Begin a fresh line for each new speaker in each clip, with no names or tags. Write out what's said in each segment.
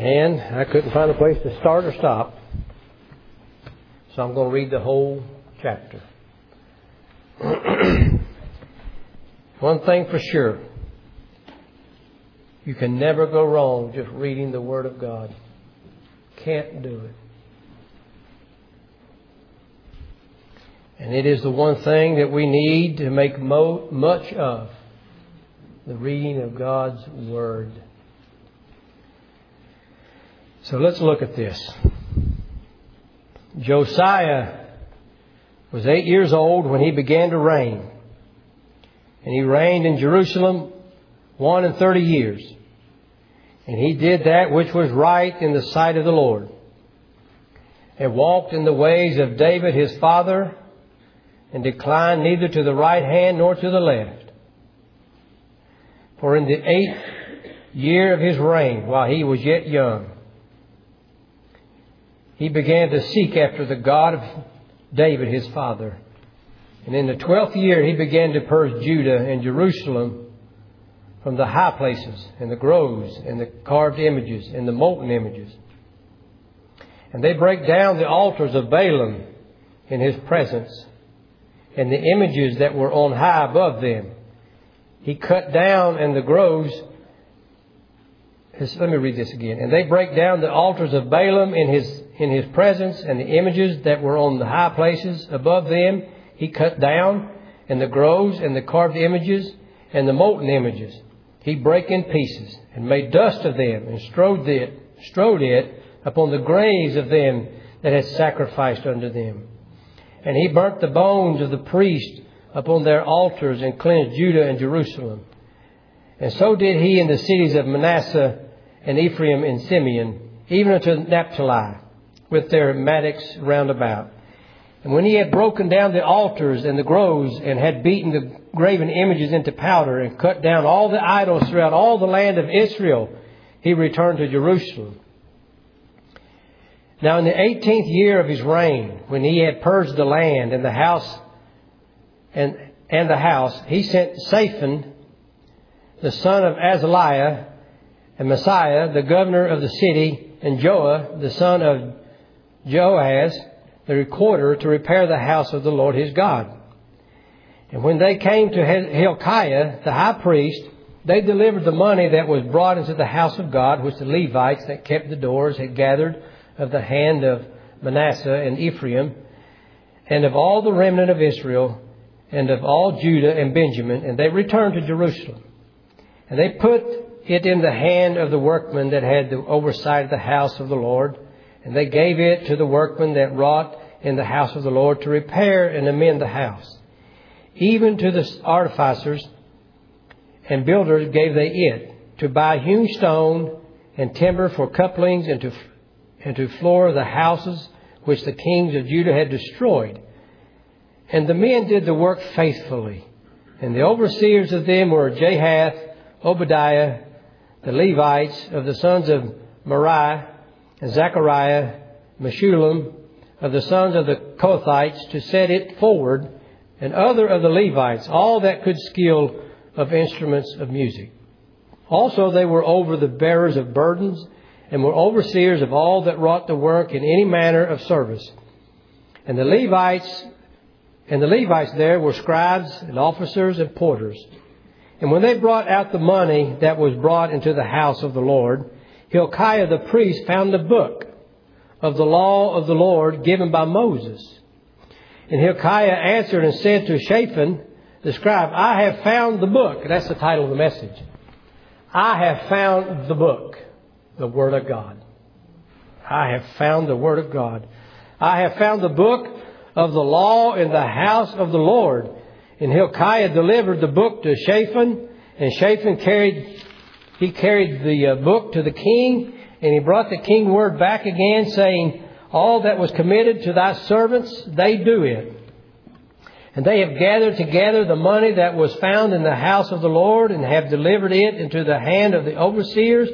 And I couldn't find a place to start or stop. So I'm going to read the whole chapter. One thing for sure. You can never go wrong just reading the Word of God. Can't do it. And it is the one thing that we need to make much of. The reading of God's Word. So let's look at this. Josiah was 8 years old when he began to reign. And he reigned in Jerusalem 31 years. And he did that which was right in the sight of the Lord. And walked in the ways of David his father. And declined neither to the right hand nor to the left. For in the 8th year of his reign, while he was yet young, he began to seek after the God of David his father. And in the 12th year he began to purge Judah and Jerusalem from the high places and the groves and the carved images and the molten images. And they break down the altars of Baalim in his presence and the images that were on high above them. He cut down and the groves. Let me read this again. And they break down the altars of Baalim in his presence, and the images that were on the high places above them he cut down, and the groves and the carved images and the molten images he brake in pieces, and made dust of them, and strode it upon the graves of them that had sacrificed unto them. And he burnt the bones of the priests upon their altars, and cleansed Judah and Jerusalem. And so did he in the cities of Manasseh and Ephraim and Simeon, even unto Naphtali, with their mattocks round about. And when he had broken down the altars and the groves, and had beaten the graven images into powder, and cut down all the idols throughout all the land of Israel, he returned to Jerusalem. Now in the 18th year of his reign, when he had purged the land and the house, he sent Shaphan, the son of Azaliah, and Messiah, the governor of the city, and Joah, the son of Joahaz, the recorder, to repair the house of the Lord his God. And when they came to Hilkiah, the high priest, they delivered the money that was brought into the house of God, which the Levites that kept the doors had gathered of the hand of Manasseh and Ephraim, and of all the remnant of Israel, and of all Judah and Benjamin, and they returned to Jerusalem. And they put it in the hand of the workmen that had the oversight of the house of the Lord, and they gave it to the workmen that wrought in the house of the Lord to repair and amend the house. Even to the artificers and builders gave they it, to buy hewn stone and timber for couplings, and to floor the houses which the kings of Judah had destroyed. And the men did the work faithfully. And the overseers of them were Jahath, Obadiah, the Levites of the sons of Merari, and Zechariah, Meshullam, of the sons of the Kohathites, to set it forward, and other of the Levites, all that could skill of instruments of music. Also they were over the bearers of burdens, and were overseers of all that wrought the work in any manner of service. And the Levites there were scribes and officers and porters. And when they brought out the money that was brought into the house of the Lord, Hilkiah the priest found the book of the law of the Lord given by Moses. And Hilkiah answered and said to Shaphan the scribe, I have found the book. That's the title of the message. I have found the book, the Word of God. I have found the Word of God. I have found the book of the law in the house of the Lord. And Hilkiah delivered the book to Shaphan, and Shaphan carried the book to the king, and he brought the king word back again, saying, all that was committed to thy servants, they do it. And they have gathered together the money that was found in the house of the Lord, and have delivered it into the hand of the overseers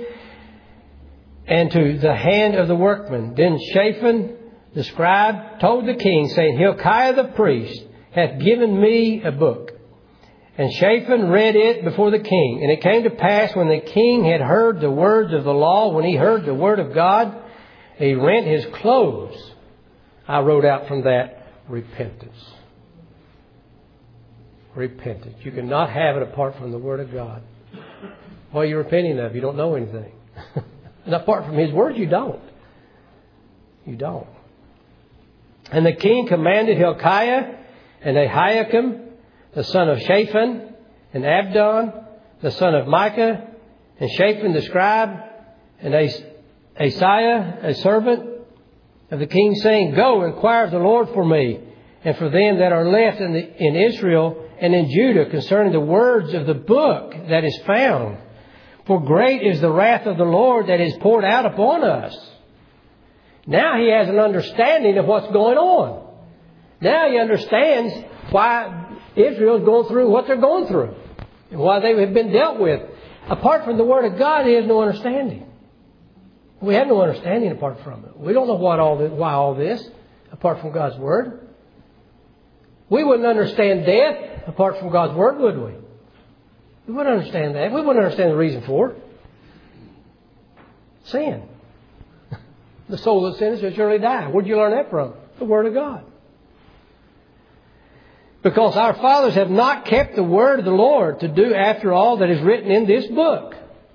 and to the hand of the workmen. Then Shaphan the scribe told the king, saying, Hilkiah the priest hath given me a book. And Shaphan read it before the king. And it came to pass when the king had heard the words of the law, when he heard the word of God, he rent his clothes. I wrote out from that, repentance. Repentance. You cannot have it apart from the word of God. What are you repenting of? You don't know anything. And apart from his word, you don't. You don't. And the king commanded Hilkiah and Ahikam, the son of Shaphan, and Abdon, the son of Micah, and Shaphan the scribe, and Asaiah, a servant of the king, saying, Go, inquire of the Lord for me, and for them that are left in Israel and in Judah, concerning the words of the book that is found. For great is the wrath of the Lord that is poured out upon us. Now he has an understanding of what's going on. Now he understands why Israel is going through what they're going through and why they have been dealt with. Apart from the Word of God, he has no understanding. We have no understanding apart from it. We don't know why all this apart from God's Word. We wouldn't understand death apart from God's Word, would we? We wouldn't understand that. We wouldn't understand the reason for it. Sin. The soul that sins shall surely die. Where did you learn that from? The Word of God. Because our fathers have not kept the word of the Lord to do after all that is written in this book.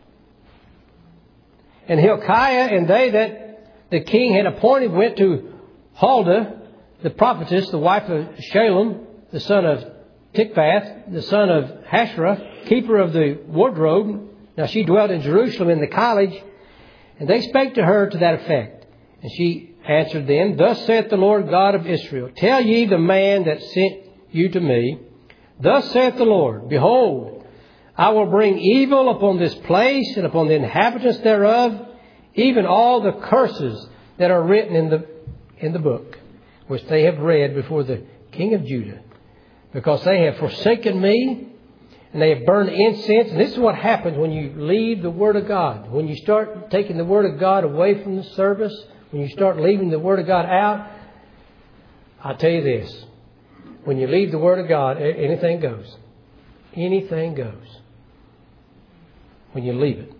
And Hilkiah and they that the king had appointed went to Huldah, the prophetess, the wife of Shalem, the son of Tikvath, the son of Hasherah, keeper of the wardrobe. Now she dwelt in Jerusalem in the college. And they spake to her to that effect. And she answered them, Thus saith the Lord God of Israel, Tell ye the man that sent you to me, Thus saith the Lord, Behold, I will bring evil upon this place and upon the inhabitants thereof, even all the curses that are written in the book, which they have read before the king of Judah, because they have forsaken me, and they have burned incense. And this is what happens when you leave the Word of God. When you start taking the Word of God away from the service, when you start leaving the Word of God out, I'll tell you this. When you leave the Word of God, anything goes. Anything goes. When you leave it.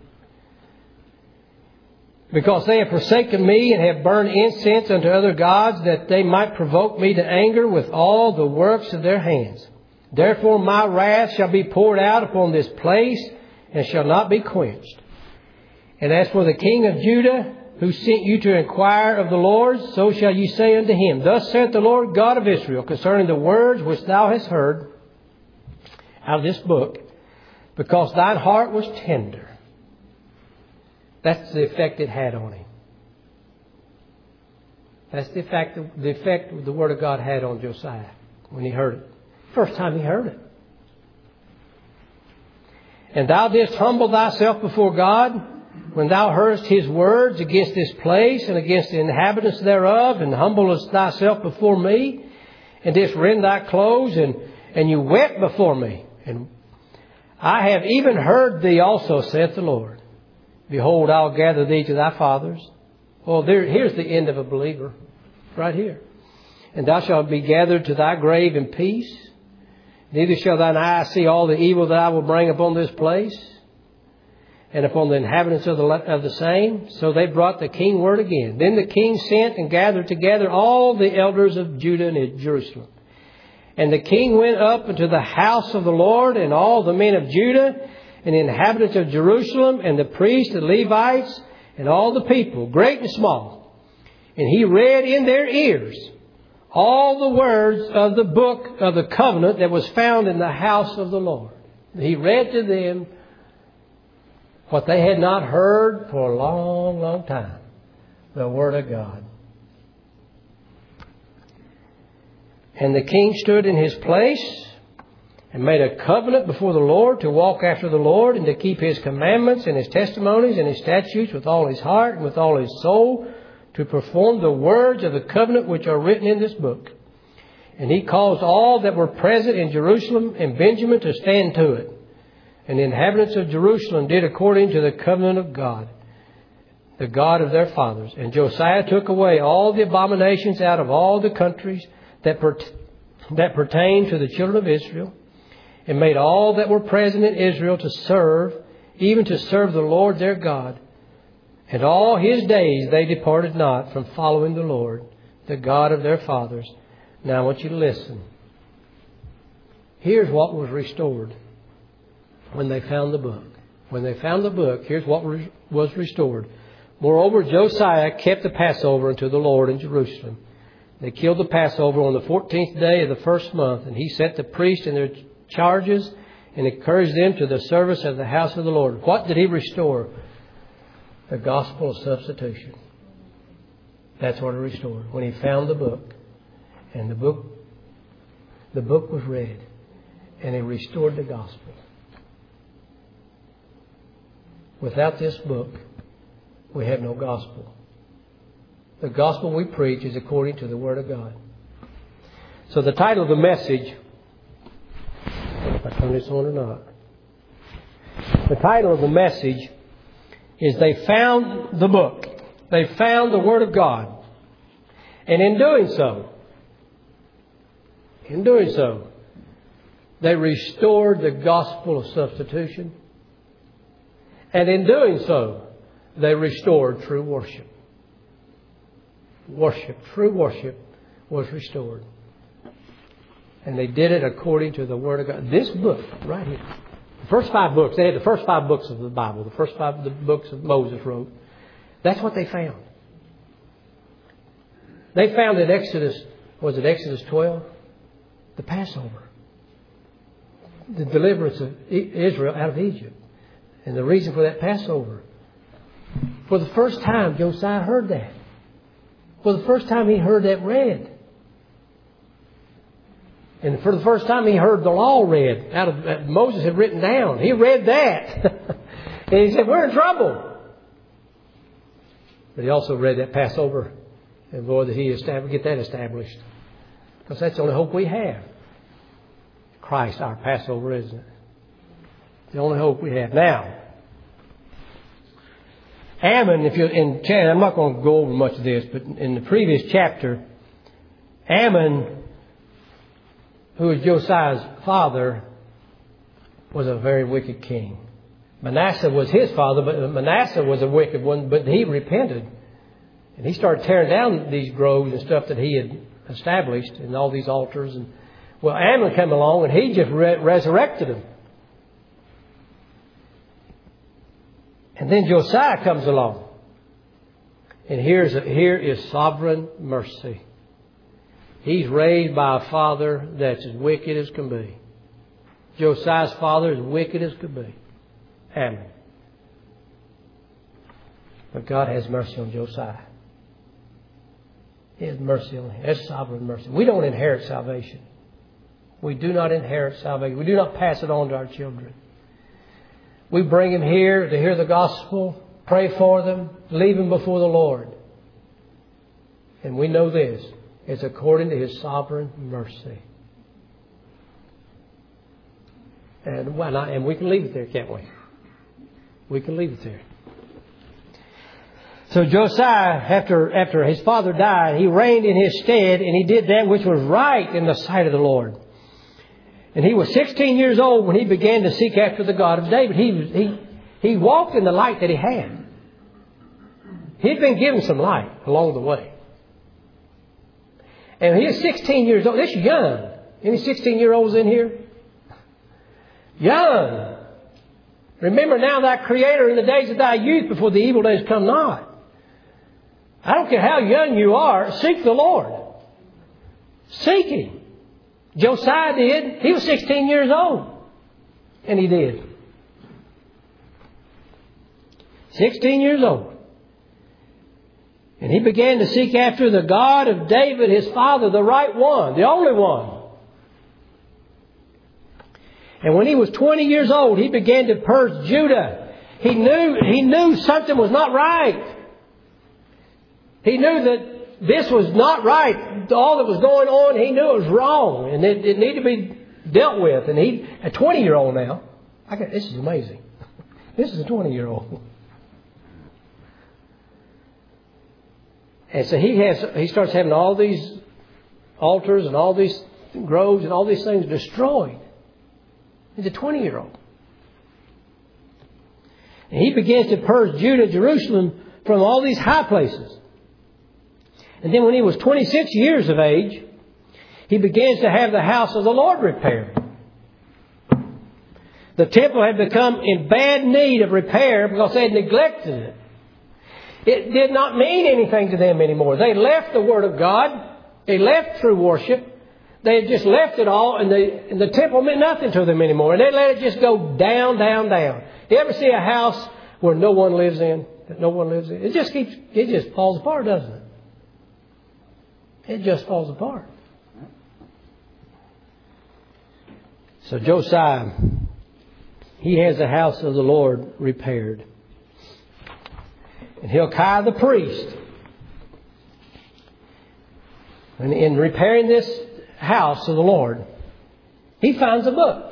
Because they have forsaken me and have burned incense unto other gods, that they might provoke me to anger with all the works of their hands. Therefore my wrath shall be poured out upon this place, and shall not be quenched. And as for the king of Judah, who sent you to inquire of the Lord, so shall you say unto him, Thus saith the Lord God of Israel, concerning the words which thou hast heard out of this book, because thine heart was tender. That's the effect it had on him. That's the effect the Word of God had on Josiah when he heard it. First time he heard it. And thou didst humble thyself before God, when thou heardest his words against this place and against the inhabitants thereof, and humblest thyself before me, and didst rend thy clothes, and you wept before me. And I have even heard thee also, saith the Lord. Behold, I'll gather thee to thy fathers. Well, here's the end of a believer. Right here. And thou shalt be gathered to thy grave in peace. Neither shall thine eye see all the evil that I will bring upon this place, and upon the inhabitants of the same. So they brought the king word again. Then the king sent and gathered together all the elders of Judah and Jerusalem. And the king went up into the house of the Lord, and all the men of Judah, and the inhabitants of Jerusalem, and the priests, the Levites, and all the people, great and small. And he read in their ears all the words of the book of the covenant that was found in the house of the Lord. He read to them what they had not heard for a long, long time. The Word of God. And the king stood in his place and made a covenant before the Lord to walk after the Lord and to keep his commandments and his testimonies and his statutes with all his heart and with all his soul, to perform the words of the covenant which are written in this book. And he caused all that were present in Jerusalem and Benjamin to stand to it. And the inhabitants of Jerusalem did according to the covenant of God, the God of their fathers. And Josiah took away all the abominations out of all the countries that pertain to the children of Israel, and made all that were present in Israel to serve, even to serve the Lord their God. And all his days they departed not from following the Lord, the God of their fathers. Now I want you to listen. Here's what was restored when they found the book. When they found the book, here's what was restored. Moreover, Josiah kept the Passover unto the Lord in Jerusalem. They killed the Passover on the 14th day of the first month, and he set the priests in their charges and encouraged them to the service of the house of the Lord. What did he restore? The gospel of substitution. That's what he restored. When he found the book, and the book was read, and he restored the gospel. Without this book, we have no gospel. The gospel we preach is according to the Word of God. So the title of the message, I don't know if I turn this on or not. The title of the message is They Found the Book. They found the Word of God. And in doing so, they restored the gospel of substitution. And in doing so, they restored true worship. True worship was restored. And they did it according to the Word of God. This book right here, the first 5 books, they had the first 5 books of the Bible, the first 5 the books that Moses wrote. That's what they found. They found in Exodus 12? The Passover. The deliverance of Israel out of Egypt. And the reason for that Passover. For the first time, Josiah heard that. For the first time, he heard that read. And for the first time, he heard the law read out of that Moses had written down. He read that. And he said, we're in trouble. But he also read that Passover. And Lord, that he get that established. Because that's the only hope we have. Christ, our Passover, isn't it? The only hope we have. Now, Ammon, I'm not going to go over much of this, but in the previous chapter, Ammon, who was Josiah's father, was a very wicked king. Manasseh was his father, but Manasseh was a wicked one, but he repented. And he started tearing down these groves and stuff that he had established and all these altars. And well, Ammon came along and he just resurrected them. And then Josiah comes along. And here is sovereign mercy. He's raised by a father that's as wicked as can be. Josiah's father is wicked as could be. Ammon. But God has mercy on Josiah. He has mercy on him. That's sovereign mercy. We don't inherit salvation. We do not inherit salvation. We do not pass it on to our children. We bring them here to hear the gospel, pray for them, leave them before the Lord. And we know this. It's according to His sovereign mercy. And we can leave it there, can't we? We can leave it there. So Josiah, after his father died, he reigned in his stead, and he did that which was right in the sight of the Lord. And he was 16 years old when he began to seek after the God of David. He walked in the light that he had. He'd been given some light along the way. And he was 16 years old. This is young. Any 16-year-olds in here? Young. Remember now thy Creator in the days of thy youth before the evil days come not. I don't care how young you are, seek the Lord. Seek Him. Josiah did. He was 16 years old. And he did. 16 years old. And he began to seek after the God of David, his father, the right one, the only one. And when he was 20 years old, he began to purge Judah. He knew something was not right. He knew that this was not right. All that was going on, he knew it was wrong. And it needed to be dealt with. And a 20-year-old now. This is amazing. This is a 20-year-old. And so he starts having all these altars and all these groves and all these things destroyed. He's a 20-year-old. And he begins to purge Judah and Jerusalem from all these high places. And then when he was 26 years of age, he begins to have the house of the Lord repaired. The temple had become in bad need of repair because they had neglected it. It did not mean anything to them anymore. They left the Word of God. They left true worship. They had just left it all, and the temple meant nothing to them anymore. And they let it just go down, down, down. You ever see a house where no one lives in? That no one lives in? It just falls apart, doesn't it? It just falls apart. So Josiah, he has the house of the Lord repaired. And Hilkiah the priest, and in repairing this house of the Lord, he finds a book.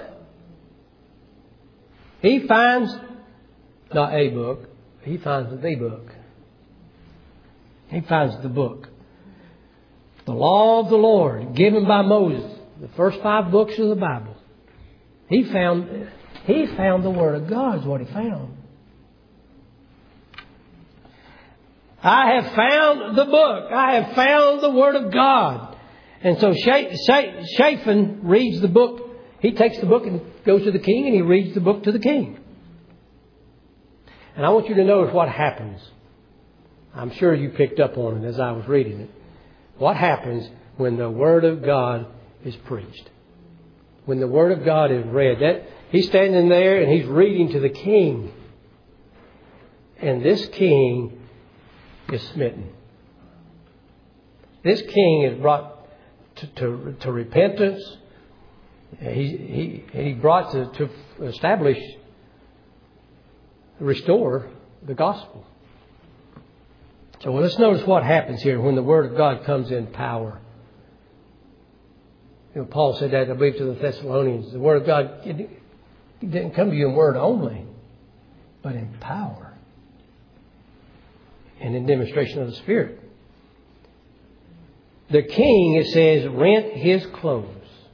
He finds not a book, he finds the book. He finds the book. The law of the Lord given by Moses, the first 5 books of the Bible. He found the Word of God is what he found. I have found the book. I have found the Word of God. And so Shaphan reads the book. He takes the book and goes to the king, and he reads the book to the king. And I want you to notice what happens. I'm sure you picked up on it as I was reading it. What happens when the Word of God is preached? When the Word of God is read. He's standing there and he's reading to the king. And this king is smitten. This king is brought to repentance. He brought to establish, restore the gospel. So let's notice what happens here when the Word of God comes in power. Paul said that, I believe, to the Thessalonians. The Word of God it didn't come to you in word only, but in power and in demonstration of the Spirit. The king, it says, rent his clothes.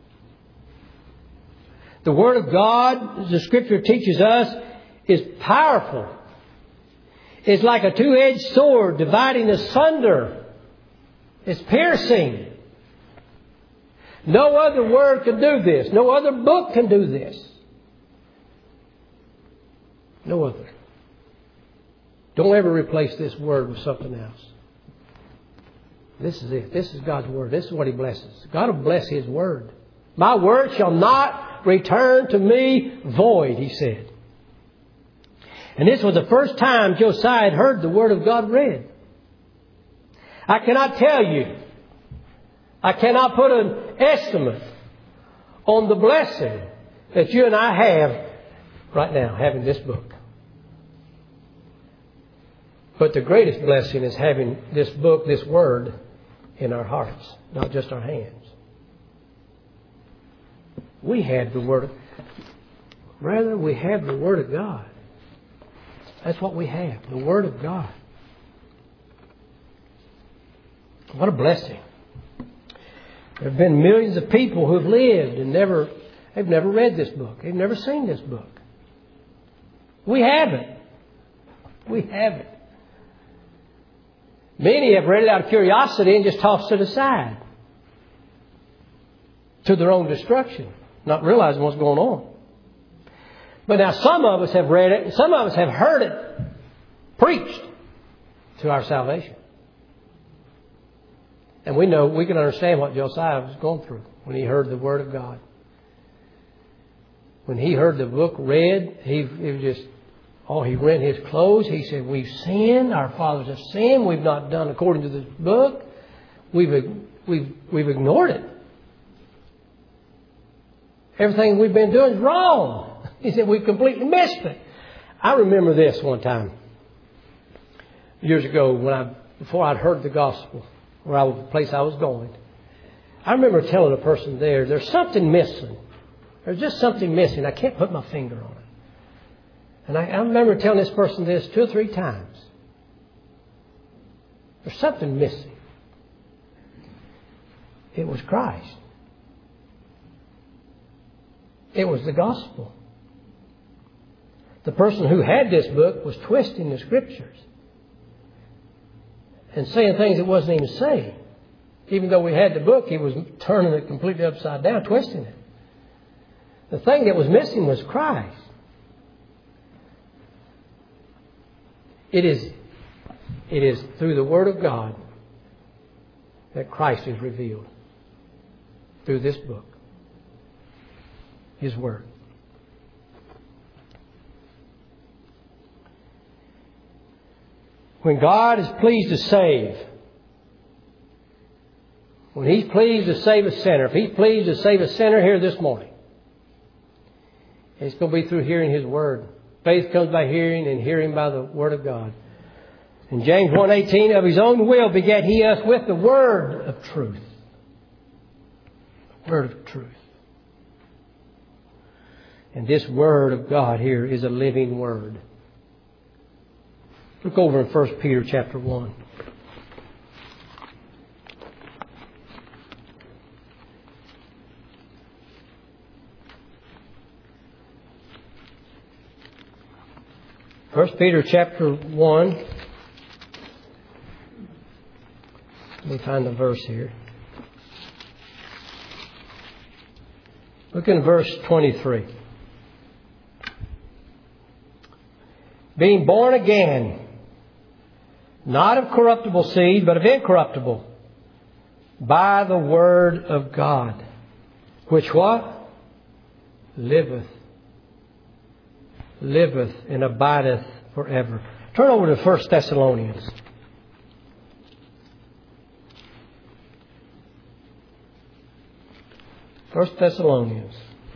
The Word of God, the Scripture teaches us, is powerful. It's like a two-edged sword dividing asunder. It's piercing. No other word can do this. No other book can do this. No other. Don't ever replace this word with something else. This is it. This is God's Word. This is what He blesses. God will bless His Word. My word shall not return to me void, He said. And this was the first time Josiah had heard the Word of God read. I cannot tell you. I cannot put an estimate on the blessing that you and I have right now, having this book. But the greatest blessing is having this book, this Word, in our hearts, not just our hands. We have the Word. Rather, we have the Word of God. That's what we have, the Word of God. What a blessing. There have been millions of people who have lived and they've never read this book. They've never seen this book. We have it. We have it. Many have read it out of curiosity and just tossed it aside to their own destruction, not realizing what's going on. But now some of us have read it and some of us have heard it preached to our salvation. And we know, we can understand what Josiah was going through when he heard the Word of God. When he heard the book read, he rent his clothes. He said, we've sinned. Our fathers have sinned. We've not done according to this book. We've ignored it. Everything we've been doing is wrong. He said, we've completely missed it. I remember this one time, years ago, before I'd heard the gospel, the place I was going. I remember telling a person there's something missing. There's just something missing. I can't put my finger on it. And I remember telling this person this 2 or 3 times. There's something missing. It was Christ. It was the gospel. The person who had this book was twisting the Scriptures and saying things it wasn't even saying. Even though we had the book, he was turning it completely upside down, twisting it. The thing that was missing was Christ. It is through the Word of God that Christ is revealed. Through this book. His Word. When God is pleased to save, when He's pleased to save a sinner, if He's pleased to save a sinner here this morning, it's going to be through hearing His Word. Faith comes by hearing, and hearing by the Word of God. In James 1:18, of His own will begat He us with the Word of truth. Word of truth. And this Word of God here is a living Word. Look over in 1 Peter chapter 1. First Peter chapter 1. Let me find the verse here. Look in verse 23. Being born again, not of corruptible seed, but of incorruptible, by the Word of God, which what? Liveth and abideth forever. Turn over to 1 Thessalonians. 1 Thessalonians.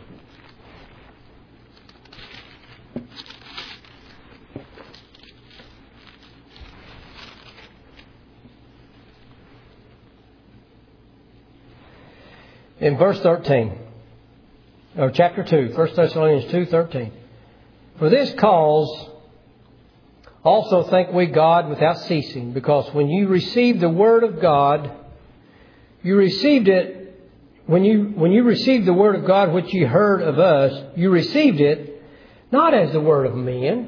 In verse 13, or chapter 2, 1 Thessalonians 2:13. For this cause also thank we God without ceasing, because when you received the Word of God, you received it. When you received the Word of God which you heard of us, you received it not as the word of men.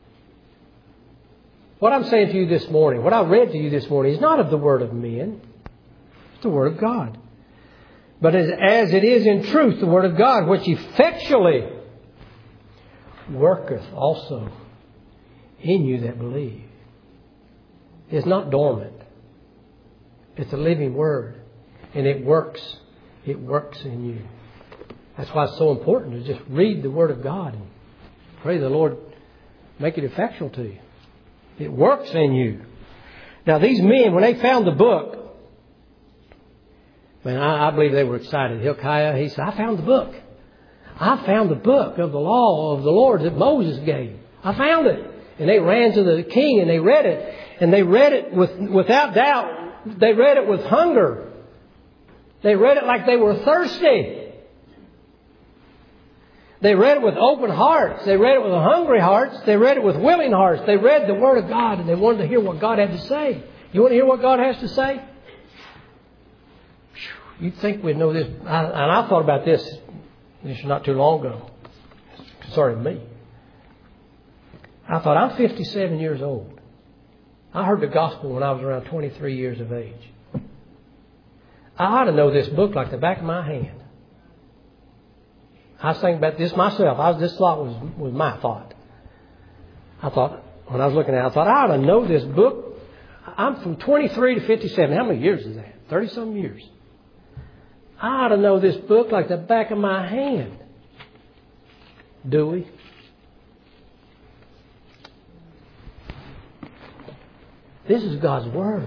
What I'm saying to you this morning, what I read to you this morning, is not of the word of men. It's the Word of God. But as it is in truth, the Word of God, which effectually worketh also in you that believe. It's not dormant. It's a living Word. And it works. It works in you. That's why it's so important to just read the Word of God and pray the Lord make it effectual to you. It works in you. Now these men, when they found the book, man, I believe they were excited. Hilkiah, he said, I found the book. I found the book of the law of the Lord that Moses gave. I found it. And they ran to the king and they read it. And they read it without doubt. They read it with hunger. They read it like they were thirsty. They read it with open hearts. They read it with hungry hearts. They read it with willing hearts. They read the Word of God and they wanted to hear what God had to say. You want to hear what God has to say? You'd think we'd know this. And I thought about this not too long ago. Concerning me. I thought, I'm 57 years old. I heard the gospel when I was around 23 years of age. I ought to know this book like the back of my hand. I was thinking about this myself. This thought was my thought. I thought, when I was looking at it, I thought, I ought to know this book. I'm from 23 to 57. How many years is that? 30-some years. I ought to know this book like the back of my hand. Do we? This is God's Word.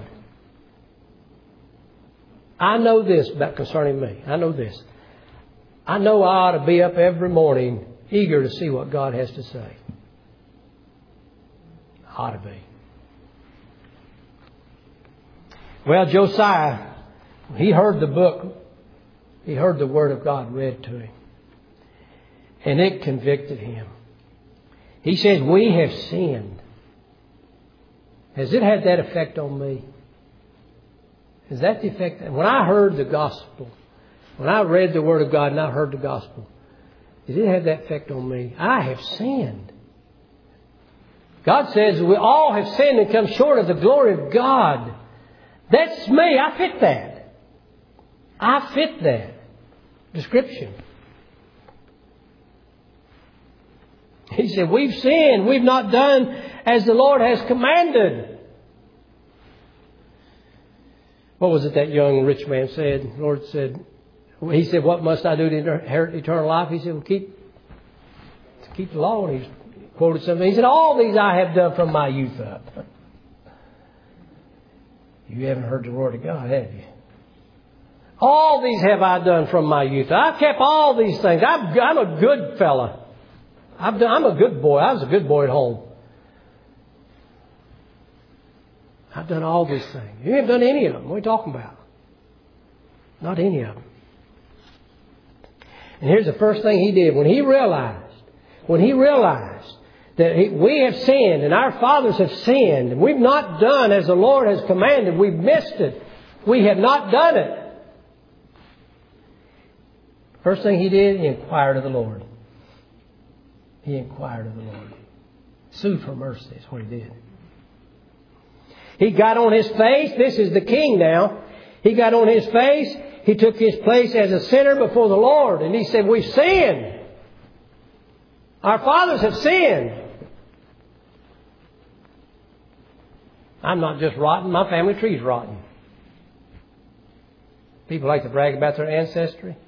I know this about concerning me. I know this. I know I ought to be up every morning eager to see what God has to say. I ought to be. Well, Josiah, he heard the book. He heard the Word of God read to him. And it convicted him. He said, we have sinned. Has it had that effect on me? Is that the effect? When I heard the gospel, when I read the Word of God and I heard the gospel, It didn't have that effect on me. I have sinned. God says we all have sinned and come short of the glory of God. That's me. I fit that. I fit that description. He said, we've sinned. We've not done as the Lord has commanded. What was it that young rich man said? The Lord said, he said, what must I do to inherit eternal life? He said, well, keep the law. And he quoted something. He said, all these I have done from my youth up. You haven't heard the word of God, have you? All these have I done from my youth. I've kept all these things. I'm a good fella. I'm a good boy. I was a good boy at home. I've done all these things. You haven't done any of them. What are you talking about? Not any of them. And here's the first thing he did. When he realized that we have sinned and our fathers have sinned and we've not done as the Lord has commanded, we've missed it. We have not done it. First thing he did, he inquired of the Lord. He inquired of the Lord. Sued for mercy is what he did. He got on his face. This is the king now. He got on his face. He took his place as a sinner before the Lord. And he said, we've sinned. Our fathers have sinned. I'm not just rotten. My family tree's rotten. People like to brag about their ancestry.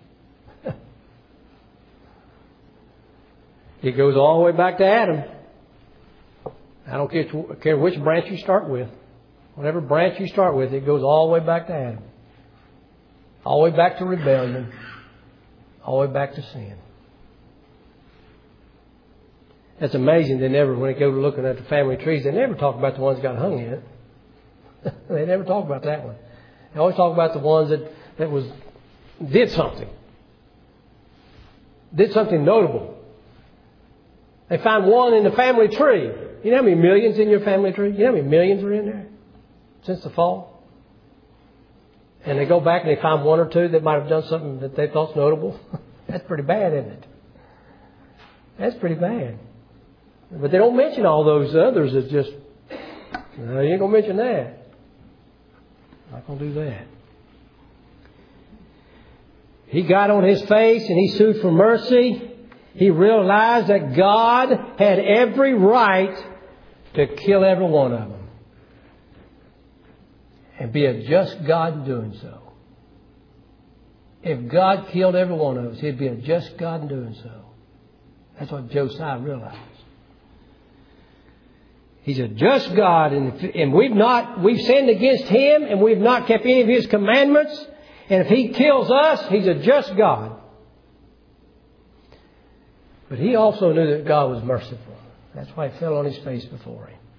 It goes all the way back to Adam. I don't care which branch you start with. Whatever branch you start with, it goes all the way back to Adam. All the way back to rebellion. All the way back to sin. It's amazing they never, when they go to looking at the family trees, they never talk about the ones that got hung in it. They never talk about that one. They always talk about the ones that did something. Did something notable. They find one in the family tree. You know how many millions in your family tree? You know how many millions are in there since the fall? And they go back and they find one or two that might have done something that they thought's notable. That's pretty bad, isn't it? That's pretty bad. But they don't mention all those others. It's just, no, you ain't going to mention that. Not going to do that. He got on his face and he sued for mercy. He realized that God had every right to kill every one of them. And be a just God in doing so. If God killed every one of us, He'd be a just God in doing so. That's what Josiah realized. He's a just God, and we've sinned against Him, and we've not kept any of His commandments. And if He kills us, He's a just God. But he also knew that God was merciful. That's why he fell on his face before Him.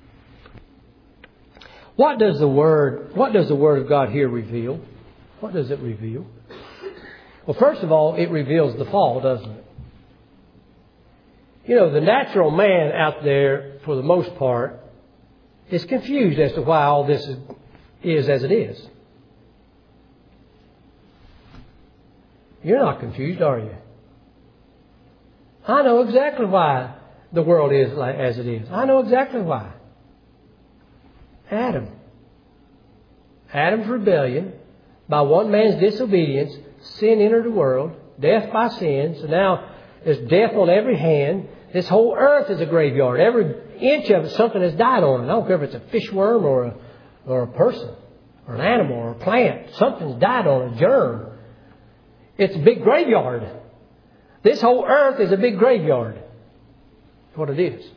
What does the Word of God here reveal? What does it reveal? Well, first of all, it reveals the fall, doesn't it? You know, the natural man out there, for the most part, is confused as to why all this is as it is. You're not confused, are you? I know exactly why the world is as it is. I know exactly why. Adam's rebellion, by one man's disobedience, sin entered the world, death by sin. So now there's death on every hand. This whole earth is a graveyard. Every inch of it, something has died on it. I don't care if it's a fish worm or a person or an animal or a plant. Something's died on a germ. It's a big graveyard. This whole earth is a big graveyard. That's what it is.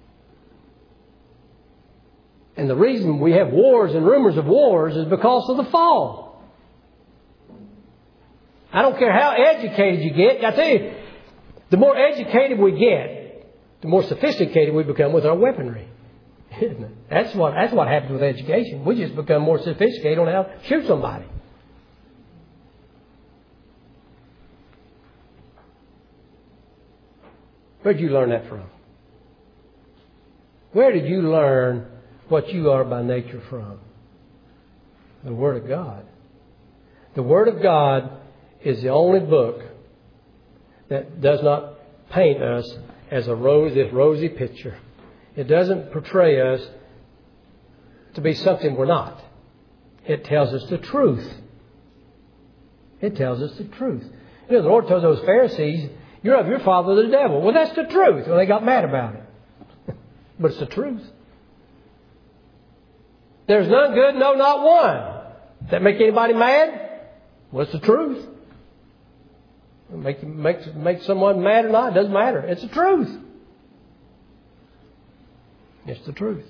And the reason we have wars and rumors of wars is because of the fall. I don't care how educated you get. I tell you, the more educated we get, the more sophisticated we become with our weaponry. Isn't it? That's what happens with education. We just become more sophisticated on how to shoot somebody. Where did you learn that from? Where did you learn what you are by nature from? The Word of God. The Word of God is the only book that does not paint us as this rosy picture. It doesn't portray us to be something we're not. It tells us the truth. It tells us the truth. You know, the Lord told those Pharisees, you're of your father the devil. Well, that's the truth. Well, they got mad about it. But it's the truth. There's none good, no, not one. Does that make anybody mad? Well, it's the truth. Make someone mad or not, it doesn't matter. It's the truth. It's the truth.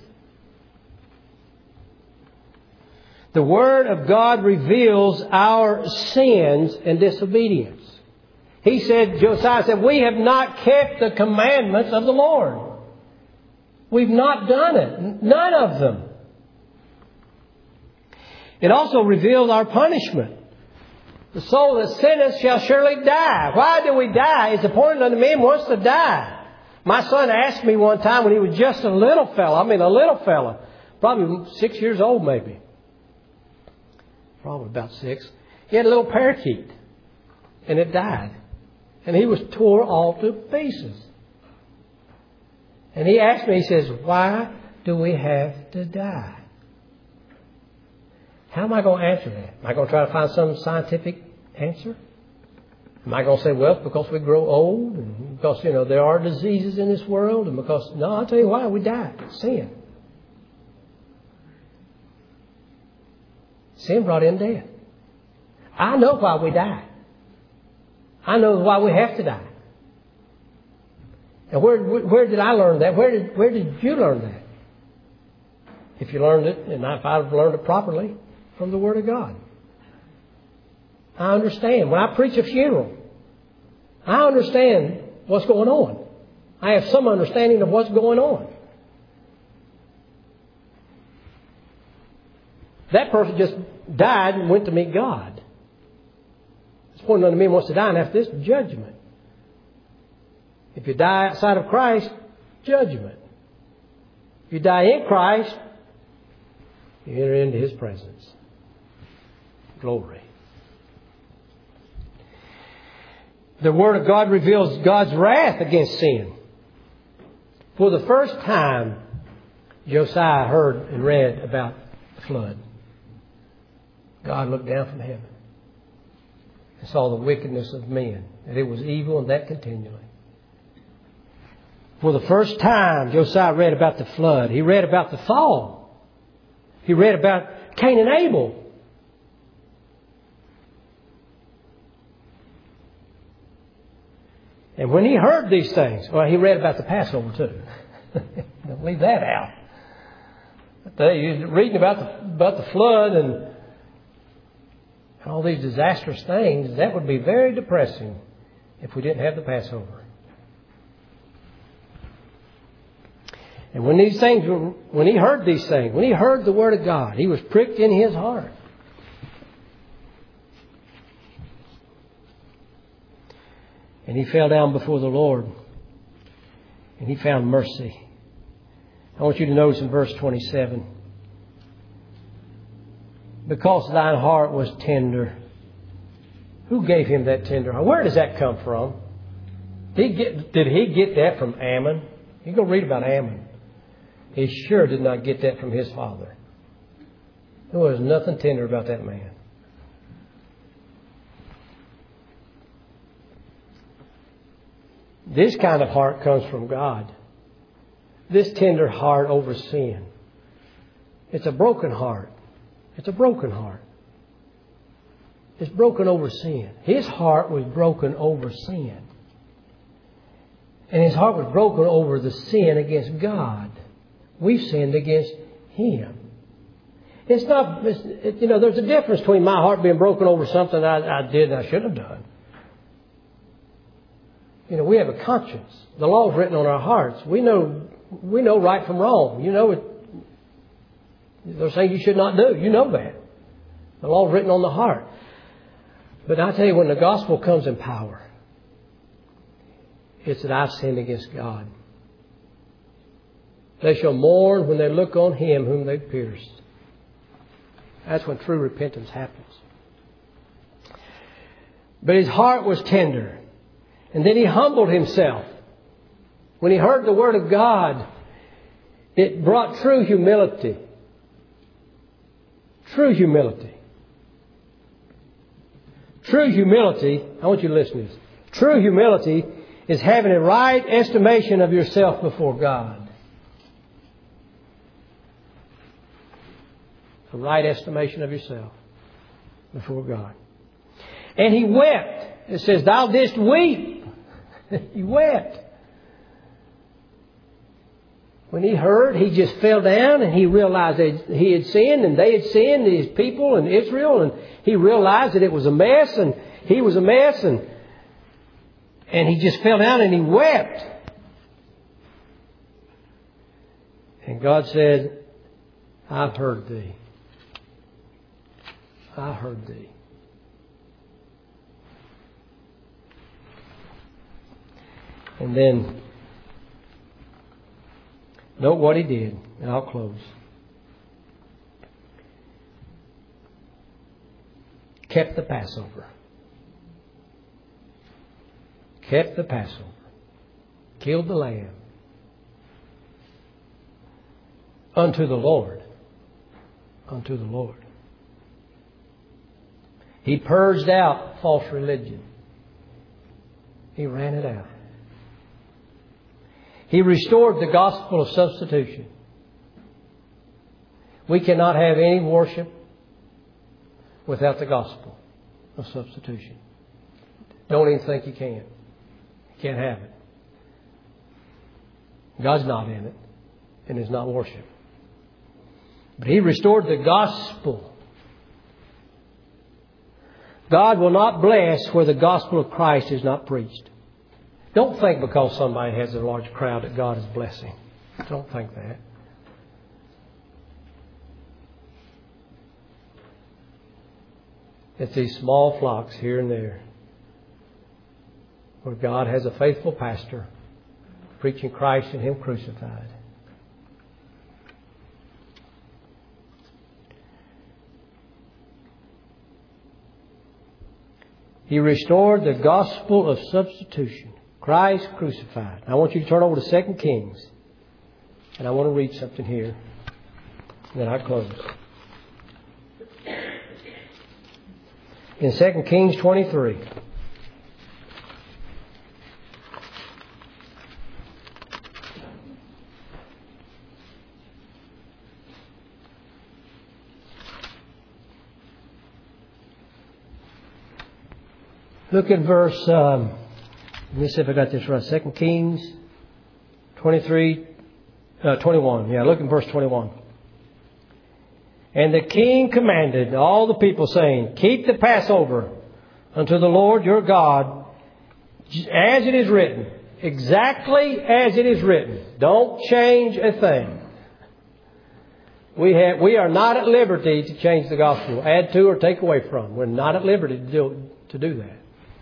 The Word of God reveals our sins and disobedience. Josiah said, we have not kept the commandments of the Lord. We've not done it. None of them. It also reveals our punishment. The soul that sinneth shall surely die. Why do we die? It's appointed unto men once to die. My son asked me one time when he was just a little fella, probably 6 years old maybe. Probably about 6. He had a little parakeet and it died. And he was tore all to pieces. And he asked me, he says, why do we have to die? How am I going to answer that? Am I going to try to find some scientific answer? Am I going to say, well, it's because we grow old and because, there are diseases in this world and because, no, I'll tell you why we die. Sin. Sin brought in death. I know why we die. I know why we have to die. And where did I learn that? Where did you learn that? If you learned it, and if I've learned it properly, from the Word of God. I understand. When I preach a funeral, I understand what's going on. I have some understanding of what's going on. That person just died and went to meet God. It's pointing unto me wants to die, and after this, judgment. If you die outside of Christ, judgment. If you die in Christ, you enter into His presence. Glory. The Word of God reveals God's wrath against sin. For the first time, Josiah heard and read about the flood. God looked down from heaven and saw the wickedness of men, that it was evil and that continually. For the first time, Josiah read about the flood. He read about the fall. He read about Cain and Abel. And when he heard these things, well, he read about the Passover too. Don't leave that out. You're reading about the flood and all these disastrous things. That would be very depressing if we didn't have the Passover. And when he heard these things, when he heard the Word of God, he was pricked in his heart. And he fell down before the Lord. And he found mercy. I want you to notice in verse 27. Because thine heart was tender. Who gave him that tender heart? Where does that come from? Did he get that from Ammon? You go read about Ammon. He sure did not get that from his father. There was nothing tender about that man. This kind of heart comes from God. This tender heart over sin. It's a broken heart. It's a broken heart. It's broken over sin. His heart was broken over sin. And his heart was broken over the sin against God. We've sinned against Him. It's not, there's a difference between my heart being broken over something I did and I shouldn't have done. We have a conscience. The law is written on our hearts. We know right from wrong. There's things you should not do. You know that. The law is written on the heart. But I tell you, when the gospel comes in power, it's that I've sinned against God. They shall mourn when they look on Him whom they pierced. That's when true repentance happens. But his heart was tender. And then He humbled Himself. When He heard the Word of God, it brought true humility. True humility. True humility, I want you to listen to this. True humility is having a right estimation of yourself before God. A right estimation of yourself before God. And he wept. It says, thou didst weep. He wept. When he heard, he just fell down and he realized that he had sinned and they had sinned, these people in Israel, and he realized that it was a mess and he was a mess, and he just fell down and he wept. And God said, I've heard thee. I heard thee. And then, note what he did, and I'll close. Kept the Passover. Kept the Passover. Killed the lamb. Unto the Lord. Unto the Lord. He purged out false religion. He ran it out. He restored the gospel of substitution. We cannot have any worship without the gospel of substitution. Don't even think you can. You can't have it. God's not in it, and it's not worship. But He restored the gospel. God will not bless where the gospel of Christ is not preached. Don't think because somebody has a large crowd that God is blessing. Don't think that. It's these small flocks here and there where God has a faithful pastor preaching Christ and Him crucified. He restored the gospel of substitution. Christ crucified. I want you to turn over to 2 Kings. And I want to read something here. And then I close. In 2 Kings 23. Look at verse, let me see if I got this right. 2 Kings 23, 21. Yeah, look at verse 21. And the king commanded all the people, saying, keep the Passover unto the Lord your God, as it is written. Exactly as it is written. Don't change a thing. We are not at liberty to change the gospel, add to or take away from. We're not at liberty to do that.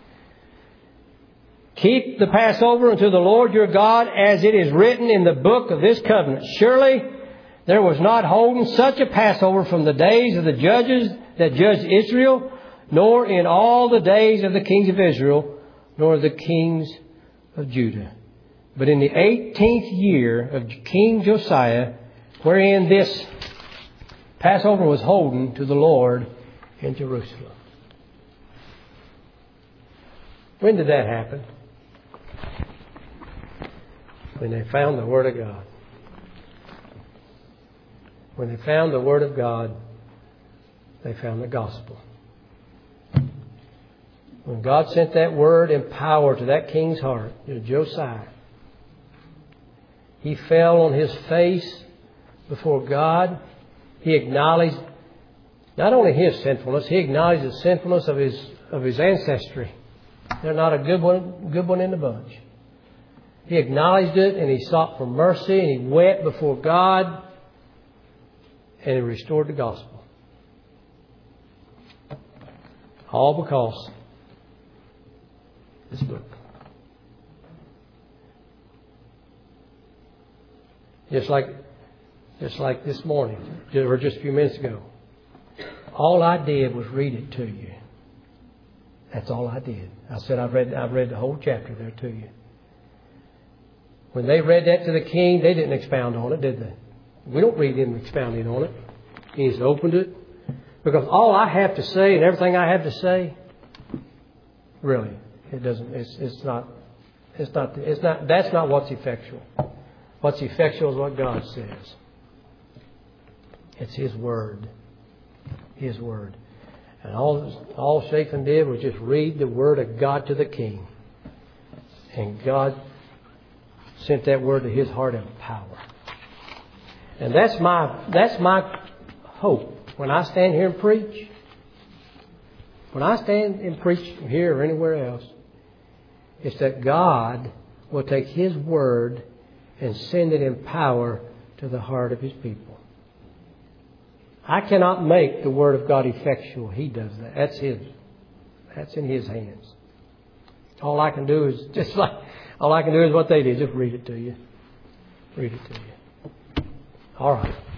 Keep the Passover unto the Lord your God, as it is written in the book of this covenant. Surely there was not holden such a Passover from the days of the judges that judged Israel, nor in all the days of the kings of Israel, nor the kings of Judah. But in the 18th year of King Josiah, wherein this Passover was holden to the Lord in Jerusalem. When did that happen? When they found the Word of God. When they found the Word of God, they found the gospel. When God sent that Word in power to that king's heart, to Josiah, he fell on his face before God. He acknowledged not only his sinfulness, he acknowledged the sinfulness of his ancestry. They're not a good one in the bunch. He acknowledged it, and he sought for mercy, and he wept before God, and he restored the gospel. All because this book. Just like this morning, or just a few minutes ago. All I did was read it to you. That's all I did. I said, I've read the whole chapter there to you. When they read that to the king, they didn't expound on it, did they? We don't read him expounding on it. He just opened it. Because all I have to say and everything I have to say, really, it doesn't, that's not what's effectual. What's effectual is what God says. It's His Word. His Word. And all Shaphan did was just read the Word of God to the king. And God sent that Word to his heart in power. And that's my hope. When I stand here and preach, when I stand and preach here or anywhere else, it's that God will take His Word and send it in power to the heart of His people. I cannot make the Word of God effectual. He does that. That's His. That's in His hands. All I can do is what they did. Just read it to you. Read it to you. All right.